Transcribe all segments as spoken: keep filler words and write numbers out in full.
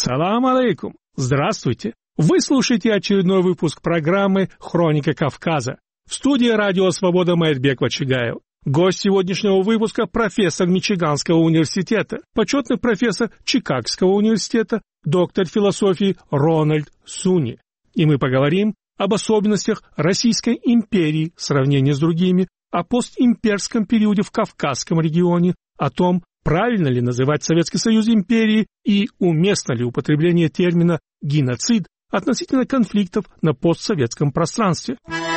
Салам алейкум! Здравствуйте! Вы слушаете очередной выпуск программы «Хроника Кавказа». В студии радио «Свобода» Маирбек Вачигаев. Гость сегодняшнего выпуска – профессор Мичиганского университета, почетный профессор Чикагского университета, доктор философии Рональд Суни. И мы поговорим об особенностях Российской империи в сравнении с другими, о постимперском периоде в Кавказском регионе, о том, правильно ли называть Советский Союз империей и уместно ли употребление термина «геноцид» относительно конфликтов на постсоветском пространстве.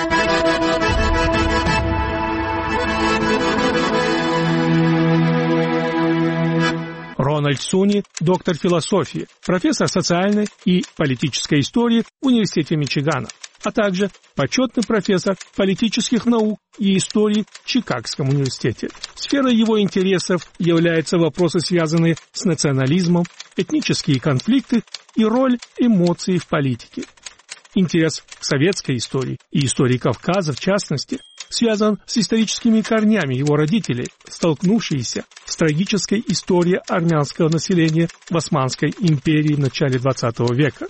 Рональд Суни, доктор философии, профессор социальной и политической истории в Университете Мичигана, а также почетный профессор политических наук и истории в Чикагском университете. Сферой его интересов являются вопросы, связанные с национализмом, этнические конфликты и роль эмоций в политике. Интерес к советской истории и истории Кавказа, в частности, связан с историческими корнями его родителей, столкнувшиеся с трагической историей армянского населения в Османской империи в начале двадцатого века.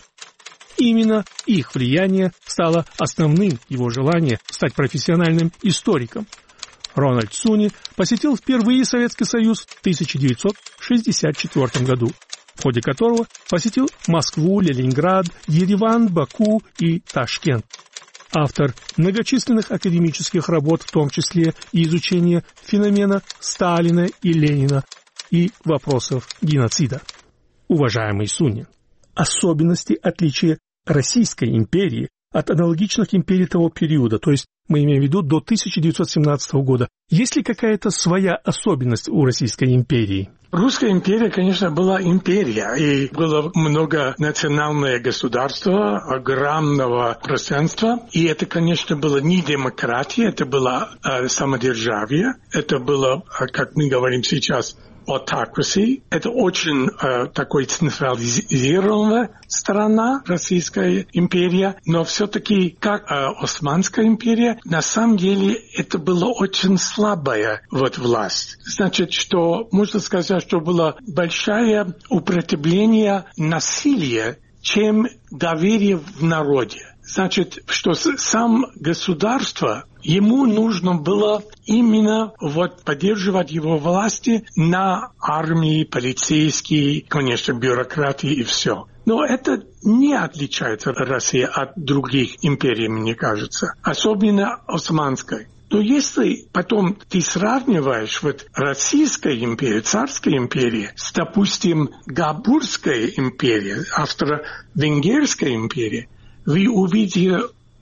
Именно их влияние стало основным его желанием стать профессиональным историком. Рональд Суни посетил впервые Советский Союз в тысяча девятьсот шестьдесят четвёртом году, в ходе которого посетил Москву, Ленинград, Ереван, Баку и Ташкент. Автор многочисленных академических работ, в том числе и изучения феномена Сталина и Ленина и вопросов геноцида. Уважаемый Суни, особенности отличия Российской империи от аналогичных империй того периода, то есть мы имеем в виду до тысяча девятьсот семнадцатого года. Есть ли какая-то своя особенность у Российской империи? Русская империя, конечно, была империя, и было многонациональное государство огромного пространства, и это, конечно, было не демократия, это было э, самодержавие, это было, как мы говорим сейчас, autocracy. Это очень э, такой централизированная страна, Российская империя, но все-таки, как э, Османская империя, на самом деле это была очень слабая вот власть. Значит, что можно сказать, что было большое употребление насилия, чем доверие в народе. Значит, что сам государство, ему нужно было именно вот поддерживать его власти на армии, полицейские, конечно, бюрократии и все. Но это не отличается Россия от других империй, мне кажется, особенно Османской. Но если потом ты сравниваешь вот Российская империя, Царская империя с, допустим, Габурской империей, Австро-Венгерской империей, вы увидите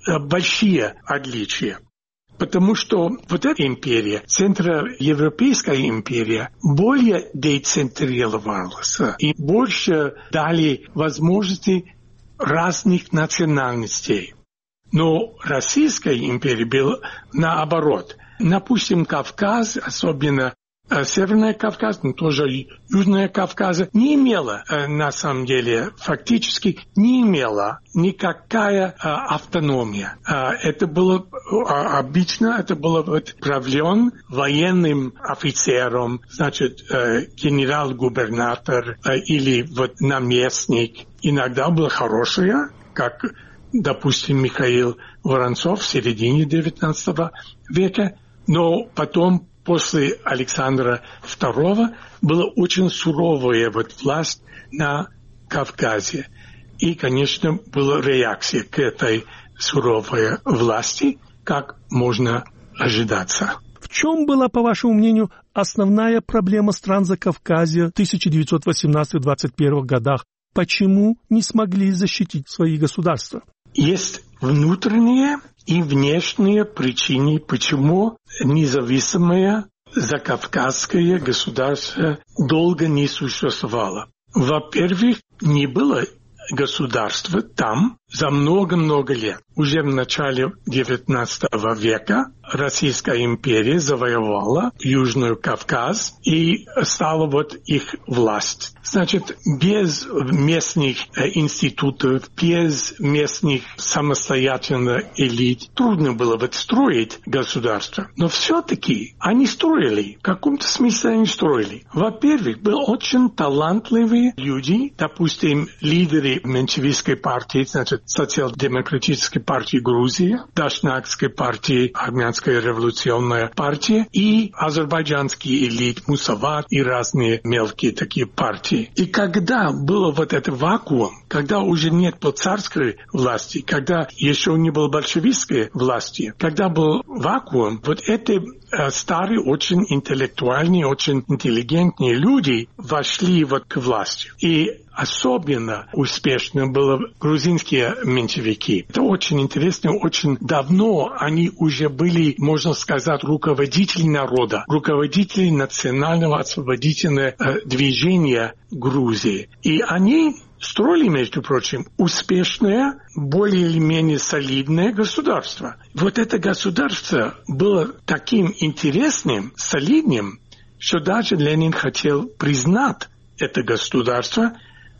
большие отличия. Потому что вот эта империя, Центроевропейская империя, более децентрализовалась и больше дали возможности разных национальностей. Но Российская империя была наоборот. Допустим, Кавказ, особенно Северный Кавказ, но тоже Южный Кавказ, не имела, на самом деле, фактически не имела никакая а, автономия. А, это было а, обычно, это было вот, правлен военным офицером, значит, э, генерал-губернатор э, или вот наместник. Иногда было хорошее, как, допустим, Михаил Воронцов в середине девятнадцатого века, но потом после Александра второго была очень суровая вот власть на Кавказе. И, конечно, была реакция к этой суровой власти, как можно ожидаться. В чем была, по вашему мнению, основная проблема стран Закавказья в тысяча девятьсот восемнадцатом — двадцать первых годах? Почему не смогли защитить свои государства? Есть внутренние и внешние причины, почему независимое закавказское государство долго не существовало. Во-первых, не было государства там, за много-много лет. Уже в начале девятнадцатого века Российская империя завоевала Южный Кавказ и стала вот их власть. Значит, без местных институтов, без местных самостоятельных элит трудно было вот строить государство. Но все-таки они строили, в каком-то смысле они строили. Во-первых, были очень талантливые люди, допустим, лидеры меньшевистской партии, значит, социал-демократической партии Грузии, Дашнакской партии, Армянская революционная партия и азербайджанский элит, Мусават и разные мелкие такие партии. И когда было вот этот вакуум, когда уже нет царской власти, когда еще не было большевистской власти, когда был вакуум, вот эти э, старые, очень интеллектуальные, очень интеллигентные люди вошли вот к власти. И особенно успешно было грузинские меньшевики. Это очень интересно, очень давно они уже были, можно сказать, руководители народа, руководители национального освободительного э, движения Грузии. И они строили, между прочим, успешное, более или менее солидное государство. Вот это государство было таким интересным, солидным, что даже Ленин хотел признать это государство,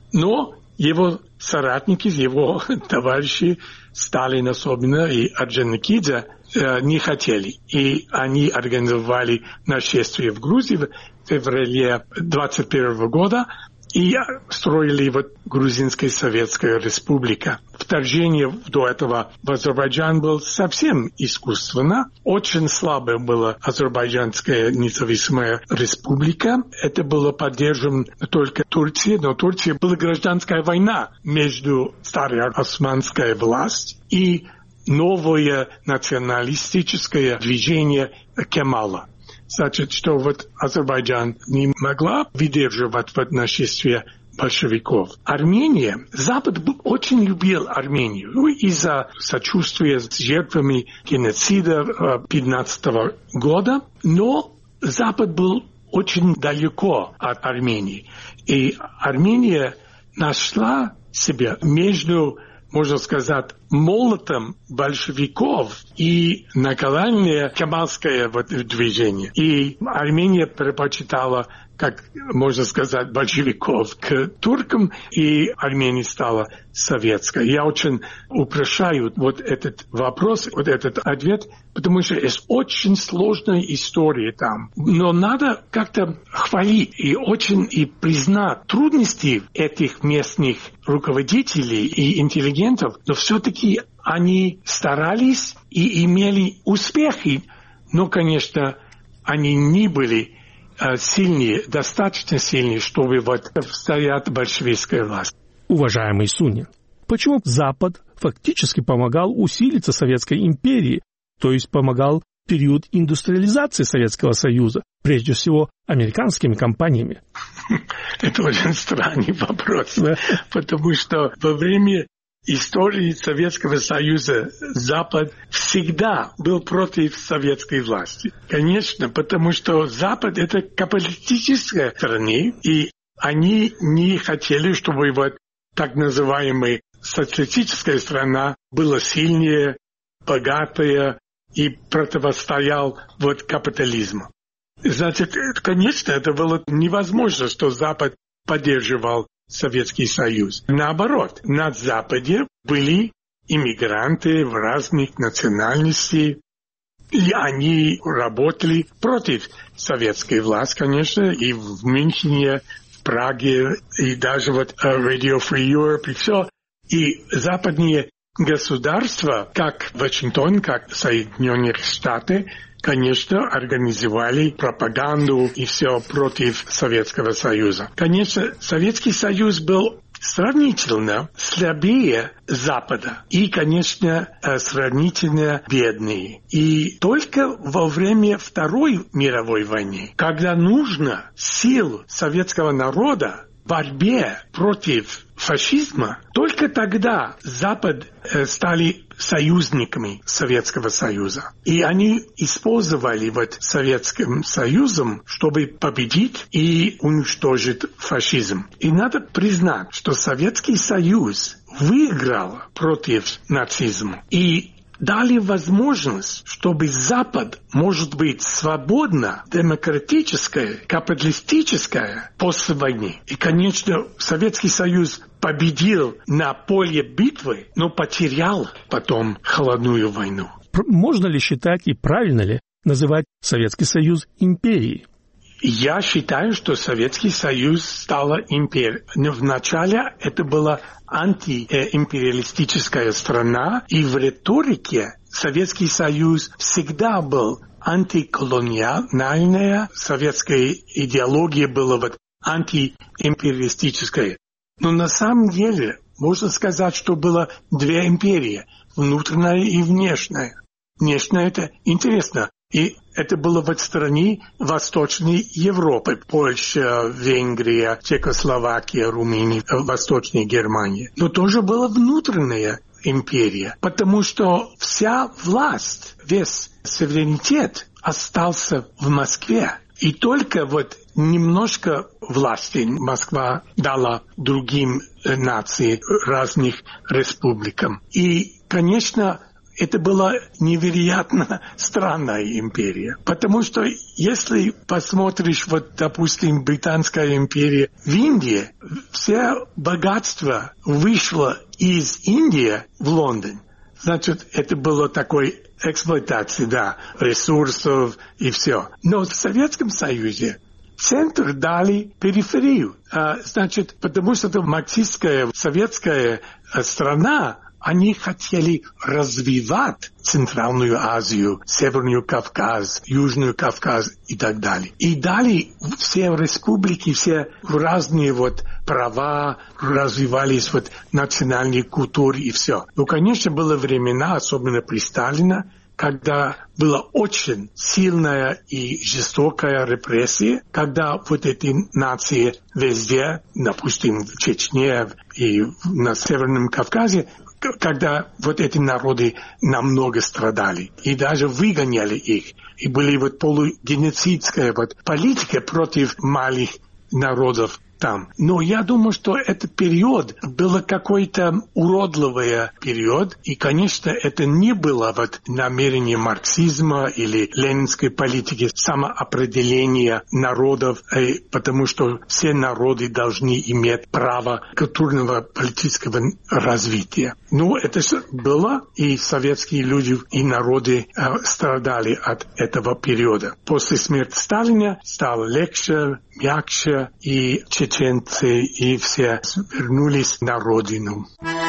но его соратники, его товарищи, Сталин особенно и Орджоникидзе, э, не хотели. И они организовали нашествие в Грузии в феврале двадцать первого года и строили вот Грузинская Советская Республика. Вторжение до этого в Азербайджан было совсем искусственно. Очень слабая была Азербайджанская независимая республика. Это было поддержано только Турцией, но в Турции была гражданская война между старой османской властью и новое националистическое движение Кемала. Значит, что вот Азербайджан не могла выдерживать вот нашествие большевиков. Армения, Запад очень любил Армению ну, из-за сочувствия с жертвами геноцида пятнадцатого года, но Запад был очень далеко от Армении. И Армения нашла себя между, можно сказать, молотом большевиков и национальное кемалское вот движение. И Армения предпочитала, как можно сказать, большевиков к туркам, и Армения стала советской. Я очень упрощаю вот этот вопрос, вот этот ответ, потому что есть очень сложная история там. Но надо как-то хвалить и очень и признать трудности этих местных руководителей и интеллигентов, но все-таки они старались и имели успехи, но, конечно, они не были э, сильнее, достаточно сильнее, чтобы вот стоять большевистская власть. Уважаемый Сунин, почему Запад фактически помогал усилиться Советской империи, то есть помогал в период индустриализации Советского Союза, прежде всего американскими компаниями? Это очень странный вопрос, потому что во время истории Советского Союза Запад всегда был против советской власти. Конечно, потому что Запад — это капиталистическая страна, и они не хотели, чтобы вот так называемая социалистическая страна была сильнее, богатая и противостоял вот капитализму. Значит, конечно, это было невозможно, что Запад поддерживал Советский Союз. Наоборот, на Западе были иммигранты в разных национальностей, и они работали против советской власти, конечно, и в Мюнхене, в Праге, и даже вот Radio Free Europe, и все. И западные государства, как Вашингтон, как Соединенные Штаты, конечно, организовали пропаганду и все против Советского Союза. Конечно, Советский Союз был сравнительно слабее Запада и, конечно, сравнительно бедный. И только во время Второй мировой войны, когда нужно сил советского народа в борьбе против фашизма, только тогда Запад э, стали союзниками Советского Союза. И они использовали вот Советским Союзом, чтобы победить и уничтожить фашизм. И надо признать, что Советский Союз выиграла против нацизма и дали возможность, чтобы Запад может быть свободно, демократическое, капиталистическое после войны. И, конечно, Советский Союз победил на поле битвы, но потерял потом холодную войну. Можно ли считать и правильно ли называть Советский Союз империей? Я считаю, что Советский Союз стал империей. Но вначале это была антиимпериалистическая страна, и в риторике Советский Союз всегда был антиколониальная. Советская идеология была вот антиимпериалистическая. Но на самом деле можно сказать, что было две империи, внутренняя и внешняя. Внешняя — это интересно. И это было в стране Восточной Европы, Польша, Венгрия, Чехословакия, Румыния, Восточная Германия. Но тоже была внутренняя империя, потому что вся власть, весь суверенитет остался в Москве. И только вот немножко власти Москва дала другим нациям, разных республикам. И, конечно, это была невероятно странная империя. Потому что если посмотришь, вот, допустим, Британская империя в Индии, все богатство вышло из Индии в Лондон. Значит, это было такой эксплуатация, да, ресурсов и все. Но в Советском Союзе центр дали периферию. А, значит, потому что это марксистская советская страна, они хотели развивать Центральную Азию, Северную Кавказ, Южную Кавказ и так далее. И дали все республики, все разные вот права, развивались вот национальные культуры и все. Ну, конечно, были времена, особенно при Сталине, когда была очень сильная и жестокая репрессия, когда вот эти нации везде, допустим, в Чечне и на Северном Кавказе, когда вот эти народы намного страдали и даже выгоняли их. И были вот полугеноцидская вот политика против малых народов там. Но я думаю, что этот период был какой-то уродливый период, и, конечно, это не было вот намерение марксизма или ленинской политики самоопределения народов, потому что все народы должны иметь право культурного политического развития. Ну, это было, и советские люди и народы страдали от этого периода. После смерти Сталина стало легче, мягче, и чеченцы, и все вернулись на родину.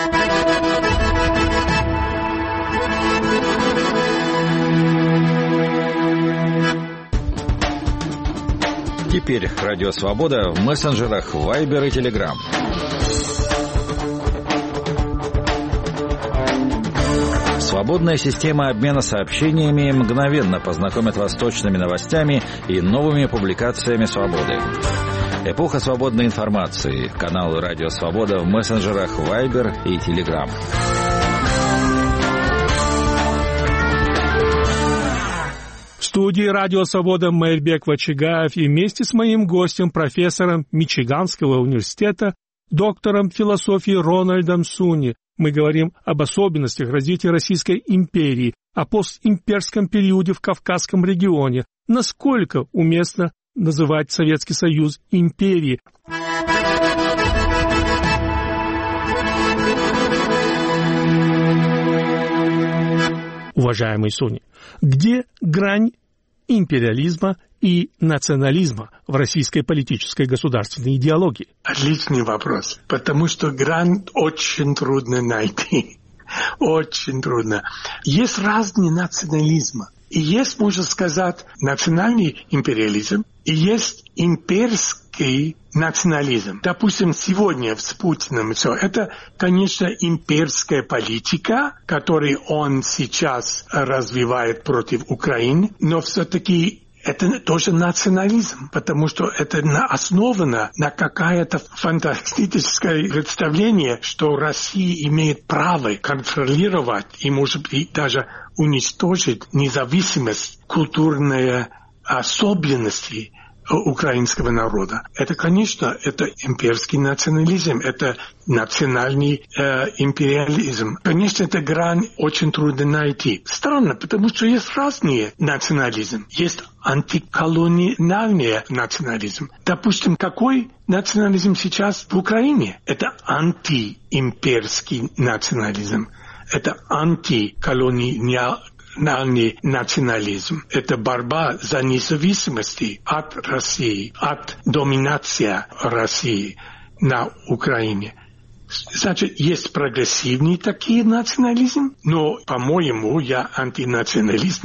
Теперь Радио Свобода в мессенджерах Viber и Telegram. Свободная система обмена сообщениями мгновенно познакомит вас с точными новостями и новыми публикациями «Свободы». Эпоха свободной информации. Канал «Радио Свобода» в мессенджерах Viber и Telegram. В студии «Радио Свобода» Мейрбек Вачигаев и вместе с моим гостем, профессором Мичиганского университета, доктором философии Рональдом Суни, мы говорим об особенностях развития Российской империи, о постимперском периоде в Кавказском регионе, насколько уместно называть Советский Союз империей. Уважаемый Суни, где грань империализма и национализма в российской политической государственной идеологии? Отличный вопрос, потому что грань очень трудно найти. Очень трудно. Есть разные национализмы. И есть, можно сказать, национальный империализм, и есть имперский национализм. Допустим, сегодня с Путиным все это, конечно, имперская политика, которую он сейчас развивает против Украины, но все-таки это тоже национализм, потому что это основано на какое-то фантастическое представление, что Россия имеет право контролировать и, может быть, даже уничтожить независимость, культурные особенности украинского народа. Это, конечно, это имперский национализм, это национальный э, империализм. Конечно, эта грань очень трудно найти. Странно, потому что есть разные национализмы. Есть антиколониальный национализм. Допустим, какой национализм сейчас в Украине? Это антиимперский национализм. Это антиколониальный национализм. Это борьба за независимость от России, от доминации России на Украине. Значит, есть прогрессивные такие национализм, но, по-моему, я антинационалист,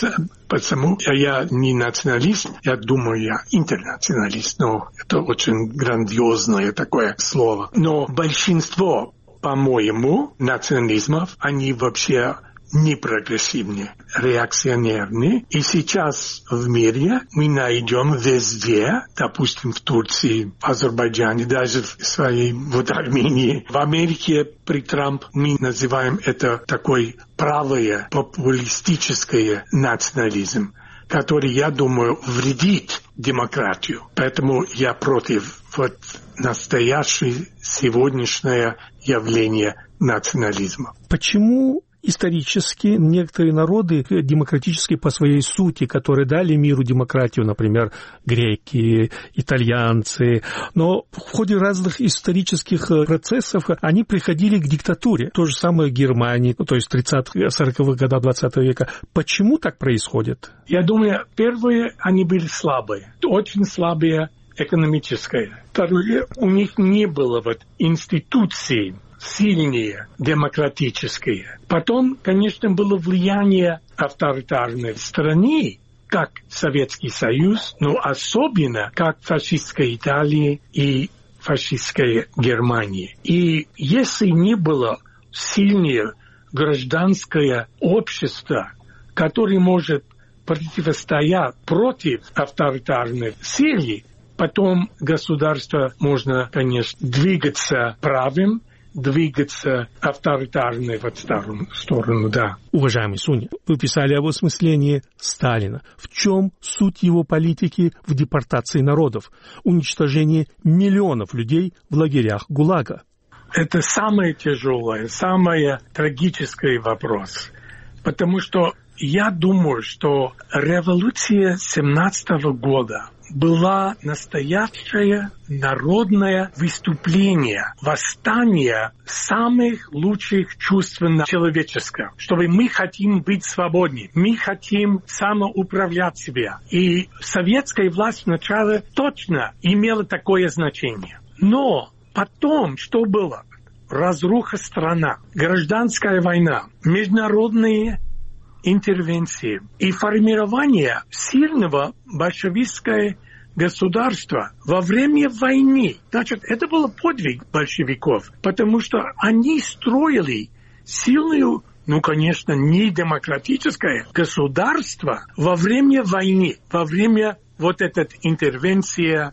потому что я не националист, я думаю, я интернационалист, но это очень грандиозное такое слово. Но большинство, по-моему, национализмов, они вообще не прогрессивные, реакционерные. И сейчас в мире мы найдем везде, допустим, в Турции, в Азербайджане, даже в своей вот Армении. В Америке при Трампе мы называем это такой правый популистический национализм, который, я думаю, вредит демократию. Поэтому я против вот настоящее сегодняшнее явление национализма. Почему исторически некоторые народы демократические по своей сути, которые дали миру демократию, например, греки, итальянцы, но в ходе разных исторических процессов они приходили к диктатуре. То же самое в Германии, то есть в тридцатых-сороковых годах двадцатого века. Почему так происходит? Я думаю, первые они были слабые, очень слабые экономические. Второе, у них не было вот институций сильные, демократические. Потом, конечно, было влияние авторитарной страны, как Советский Союз, но особенно как фашистской Италии и фашистской Германии. И если не было сильное гражданское общество, которое может противостоять против авторитарной силы, потом государство можно, конечно, двигаться правым, двигаться авторитарной в сторону, сторону, да. Уважаемый Суни, вы писали об осмыслении Сталина. В чем суть его политики в депортации народов, уничтожении миллионов людей в лагерях ГУЛАГа? Это самый тяжелый, самый трагический вопрос. Потому что я думаю, что революция семнадцатого года была настоящее народное выступление, восстание самых лучших чувств человеческого, чтобы мы хотим быть свободны, мы хотим самоуправлять себя. И советская власть сначала точно имела такое значение. Но потом что было? Разруха страны, гражданская война, международные интервенции и формирование сильного большевистского государства во время войны. Значит, это был подвиг большевиков, потому что они строили сильную, ну, конечно, не демократическое государство во время войны, во время вот этой интервенции,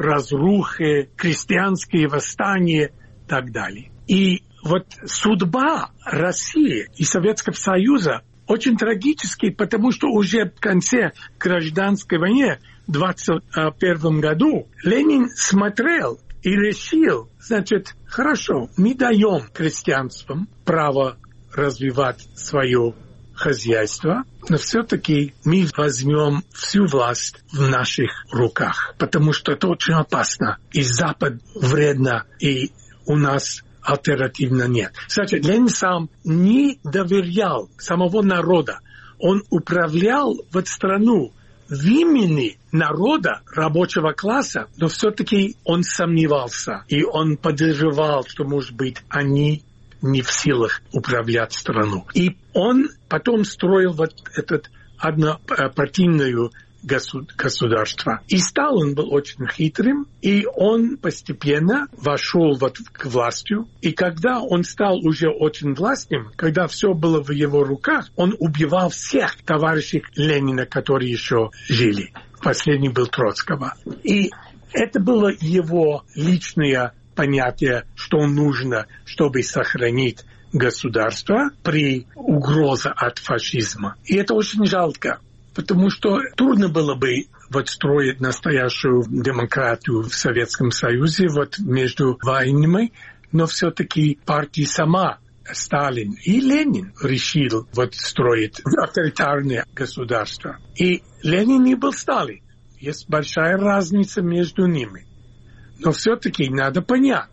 разрухи, крестьянские восстания и так далее. И вот судьба России и Советского Союза очень трагический, потому что уже в конце гражданской войны в двадцать первом году Ленин смотрел и решил, значит, хорошо, мы даем крестьянствам право развивать свое хозяйство, но все-таки мы возьмем всю власть в наших руках, потому что это очень опасно, и Запад вредно, и у нас альтернативно нет. Значит, Ленин сам не доверял самого народа. Он управлял вот страну в имени народа, рабочего класса, но все-таки он сомневался. И он подозревал, что, может быть, они не в силах управлять страну. И он потом строил вот этот однопартийную государства. И Сталин был очень хитрым, и он постепенно вошел вот к власти. И когда он стал уже очень властным, когда все было в его руках, он убивал всех товарищей Ленина, которые еще жили. Последний был Троцкого. И это было его личное понятие, что нужно, чтобы сохранить государство при угрозе от фашизма. И это очень жалко. Потому что трудно было бы вот строить настоящую демократию в Советском Союзе вот между войнами, но все-таки партия сама, Сталин и Ленин решил вот строить авторитарное государство. И Ленин не был Сталин. Есть большая разница между ними. Но все-таки надо понять,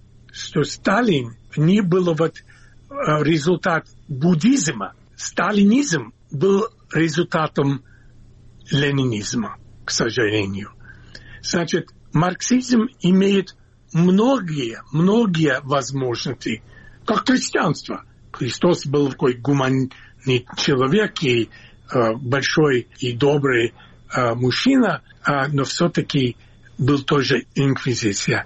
что Сталин не был вот результат буддизма. Сталинизм был результатом ленинизма, к сожалению. Значит, марксизм имеет многие, многие возможности, как христианство. Христос был такой гуманный человек и э, большой и добрый э, мужчина, э, но все-таки был тоже инквизиция.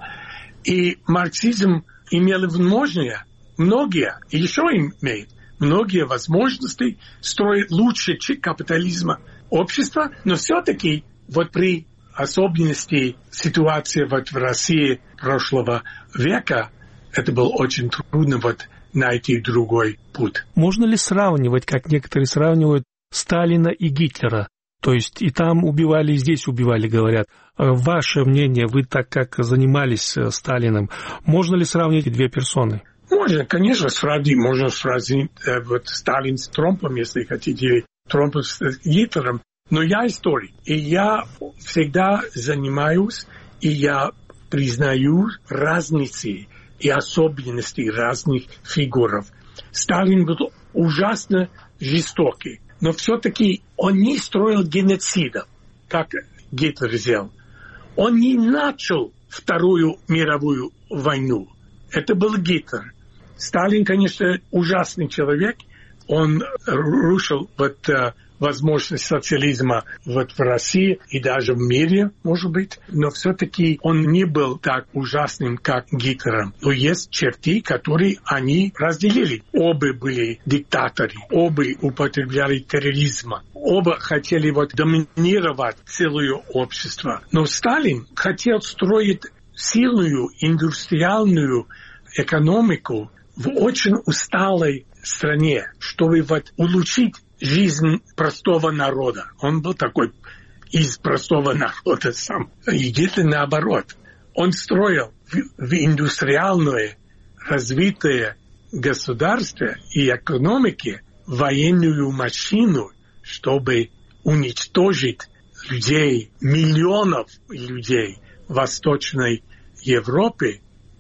И марксизм имел многие, многие, и еще имеет многие возможности строить лучше капитализма общества, но все-таки вот при особенности ситуации вот в России прошлого века это было очень трудно вот найти другой путь. Можно ли сравнивать, как некоторые сравнивают, Сталина и Гитлера? То есть и там убивали, и здесь убивали, говорят. Ваше мнение, вы так как занимались Сталиным, можно ли сравнить две персоны? Можно, конечно, сравнить. Можно сравнить э, вот Сталин с Трампом, если хотите, или Трампа с Гитлером. Но я историк, и я всегда занимаюсь, и я признаю разницы и особенности разных фигур. Сталин был ужасно жестокий, но все-таки он не строил геноцида, как Гитлер сделал. Он не начал Вторую мировую войну. Это был Гитлер. Сталин, конечно, ужасный человек. Он рушил вот, возможность социализма вот в России и даже в мире, может быть. Но все-таки он не был так ужасным, как Гитлером. Но есть черты, которые они разделили. Оба были диктаторы, оба употребляли терроризм, оба хотели вот доминировать целое общество. Но Сталин хотел строить сильную индустриальную экономику в очень усталой стране, чтобы вот улучшить жизнь простого народа. Он был такой из простого народа сам. И Гитлер наоборот. Он строил в, в индустриальное развитое государство и экономике военную машину, чтобы уничтожить людей, миллионов людей в Восточной Европе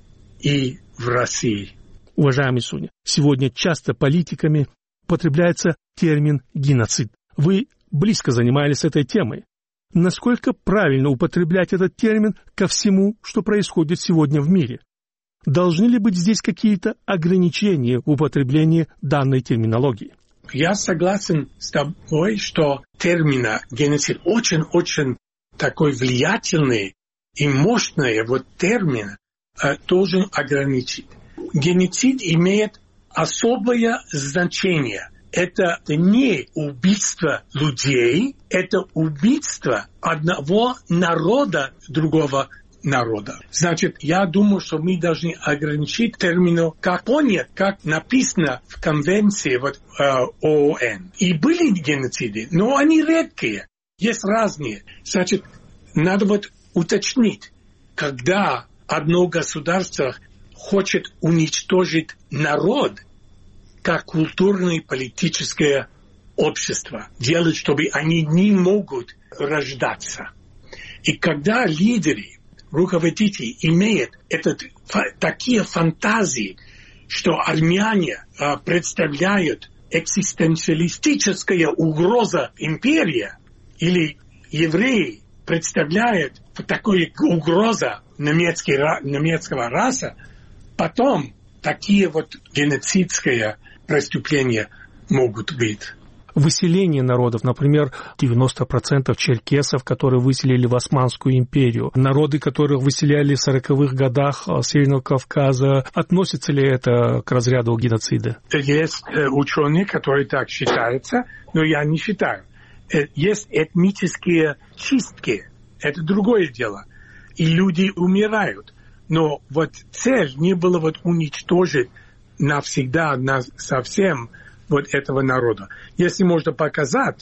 и в России. Уважаемый Суня, сегодня часто политиками употребляется термин «геноцид». Вы близко занимались этой темой. Насколько правильно употреблять этот термин ко всему, что происходит сегодня в мире? Должны ли быть здесь какие-то ограничения в употреблении данной терминологии? Я согласен с тобой, что термин «геноцид» очень-очень такой влиятельный и мощный вот термин э, должен ограничить. Геноцид имеет особое значение. Это не убийство людей, это убийство одного народа другого народа. Значит, я думаю, что мы должны ограничить термину, как понять, как написано в конвенции вот, э, ООН. И были геноциды, но они редкие, есть разные. Значит, надо вот уточнить, когда одно государство хочет уничтожить народ, как культурное и политическое общество, делать, чтобы они не могут рождаться. И когда лидеры, руководители имеют этот, такие фантазии, что армяне а, представляют экзистенциалистическая угроза империи, или евреи представляют такую угрозу немецкий, немецкого раса, потом такие вот геноцидские преступления могут быть. Выселение народов, например, девяносто процентов черкесов, которые выселили в Османскую империю, народы, которых выселяли в сороковых годах Северного Кавказа, относится ли это к разряду геноцида? Есть ученые, которые так считаются, но я не считаю. Есть этнические чистки, это другое дело. И люди умирают. Но вот цель не была вот уничтожить навсегда, на, совсем вот этого народа. Если можно показать,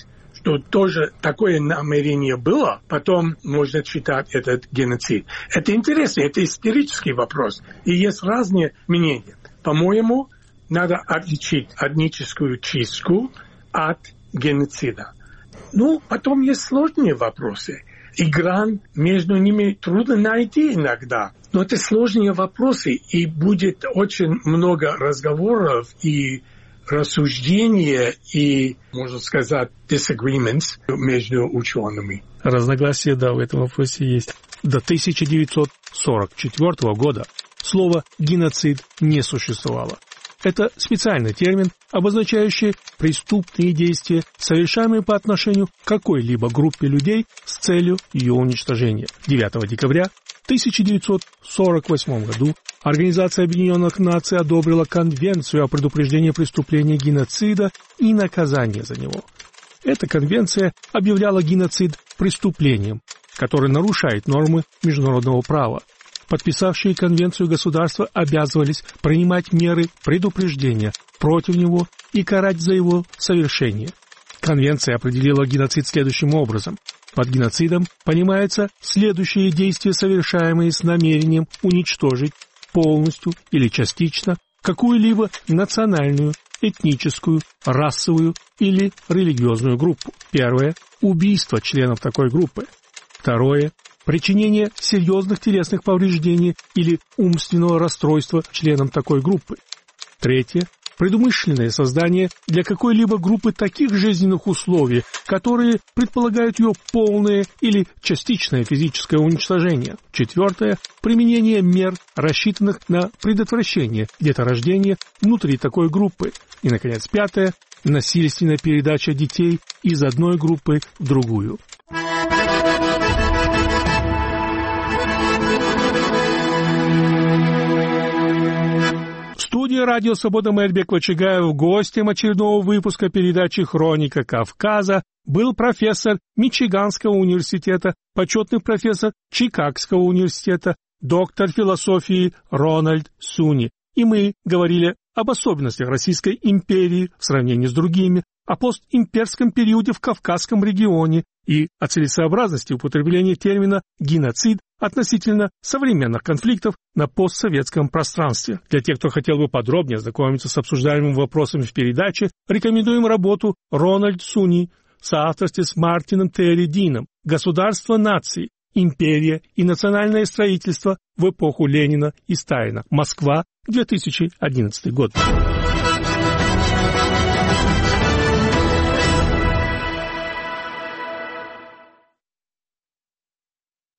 что тоже такое намерение было, потом можно считать этот геноцид. Это интересно, это исторический вопрос. И есть разные мнения. По-моему, надо отличить этническую чистку от геноцида. Ну, потом есть сложные вопросы. И грань между ними трудно найти иногда. Но это сложные вопросы, и будет очень много разговоров и рассуждения, и, можно сказать, disagreements между учеными. Разногласия, да, в этом вопросе есть. До тысяча девятьсот сорок четвёртого года слово «геноцид» не существовало. Это специальный термин, обозначающий преступные действия, совершаемые по отношению к какой-либо группе людей с целью ее уничтожения. девятого декабря тысяча девятьсот сорок восьмом году Организация Объединенных Наций одобрила Конвенцию о предупреждении преступления геноцида и наказания за него. Эта конвенция объявляла геноцид преступлением, которое нарушает нормы международного права. Подписавшие конвенцию государства обязывались принимать меры предупреждения против него и карать за его совершение. Конвенция определила геноцид следующим образом. Под геноцидом понимаются следующие действия, совершаемые с намерением уничтожить полностью или частично какую-либо национальную, этническую, расовую или религиозную группу. Первое – убийство членов такой группы. Второе – причинение серьезных телесных повреждений или умственного расстройства членам такой группы. Третье – предумышленное создание для какой-либо группы таких жизненных условий, которые предполагают ее полное или частичное физическое уничтожение. Четвертое – применение мер, рассчитанных на предотвращение деторождения внутри такой группы. И, наконец, пятое – насильственная передача детей из одной группы в другую. В студии «Радио Свобода» Мэрбек Лачагаев, гостем очередного выпуска передачи «Хроника Кавказа» был профессор Мичиганского университета, почетный профессор Чикагского университета, доктор философии Рональд Суни. И мы говорили об особенностях Российской империи в сравнении с другими, о постимперском периоде в Кавказском регионе и о целесообразности употребления термина «геноцид» относительно современных конфликтов на постсоветском пространстве. Для тех, кто хотел бы подробнее ознакомиться с обсуждаемыми вопросами в передаче, рекомендуем работу Рональд Суни в соавторстве с Мартином Терри Дином «Государство наций. Империя и национальное строительство в эпоху Ленина и Сталина. Москва, две тысячи одиннадцатый год».